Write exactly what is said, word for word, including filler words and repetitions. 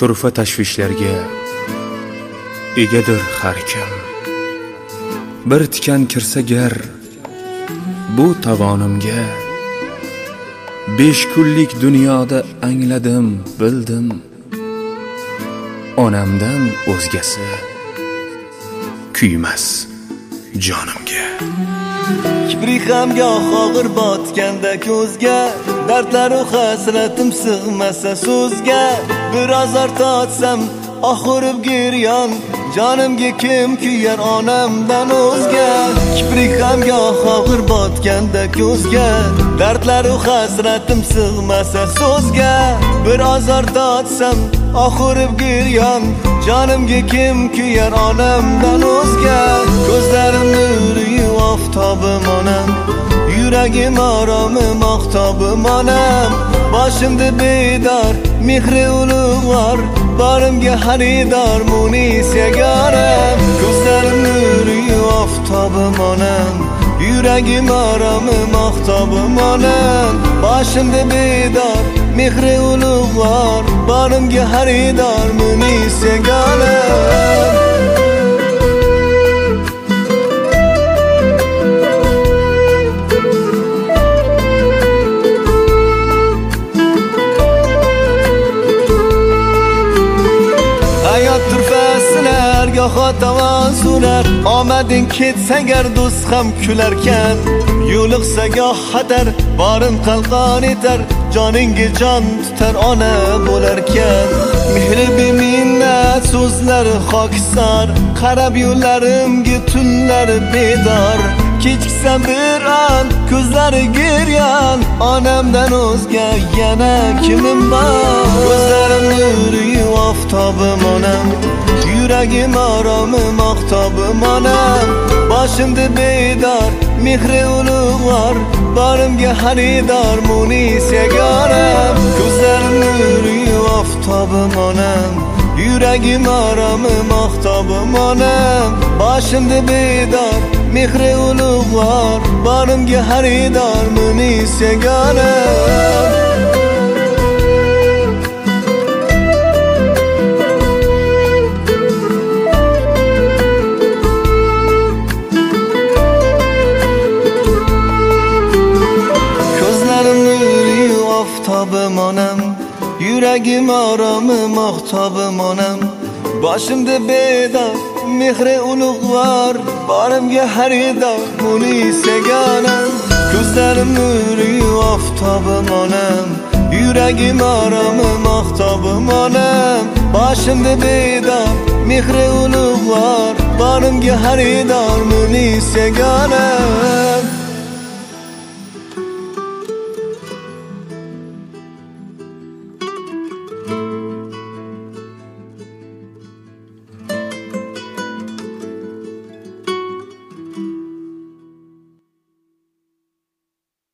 turfa tashvishlarga egadir har kim. Bir tikan kirsa gar bu tovonimga, besh kunlik dunyoda angladim, bildim, onamdan o'zgasi kuymas jonimga. Kibrik ham goh og'ir botganda ko'zga, dardlar u hasratim sig'masa so'zga. Biroz ortatsam oxirib giryon, jonimga kim kuyar onamdan o'zga. Kibrik ham goh og'ir botganda ko'zga, dardlar u hasratim sig'masa so'zga. Biroz ortatsam oxirib giryon, jonimga kim kuyar onamdan o'zga. Ko'zlarim nuri oftobim onam, yuragim oromim oftobim onam. Boshimda bedor mehri ulug'vor, borimga xaridor munis yagonam. Ko'zlarim nuri oftobim onam, yuragim oromim oftobim onam. Boshimda bedor mehri ulug'vor, borimga xaridor munis yagonam. Hayot turfasilar goho tovon surar, omading ketsa gar do'st ham kularkan. Yo'liqsa goh xatar, borin qalqon etar, joningga jon tutar ona bo'larkan. Mehri beminnat so'zlari xokisor, qarab yo'llarimga tunlari bedor. Kechiksa bir an ko'zlari giryon, onamdan o'zga yana kimim bor. Ko'zlarim nuri oftobim onam, yuragim oromim oftobim onam. Boshimda bedor mehri ulug'vor, borimga xaridor munis yagonam. Ko'zlarim nuri oftobim onam, yuragim oromim oftobim onam. Boshimda bedor mehri ulug'vor, borimga xaridor munis yagonam. Oftobim onam, yuragim oromim oftobim onam. Boshimda bedor mehri ulug'vor, borimga xaridor munis yagonam. Ko'zlarim nuri oftobim onam, yuragim oromim oftobim onam. Boshimda bedor mehri ulug'vor, borimga xaridor munis yagonam.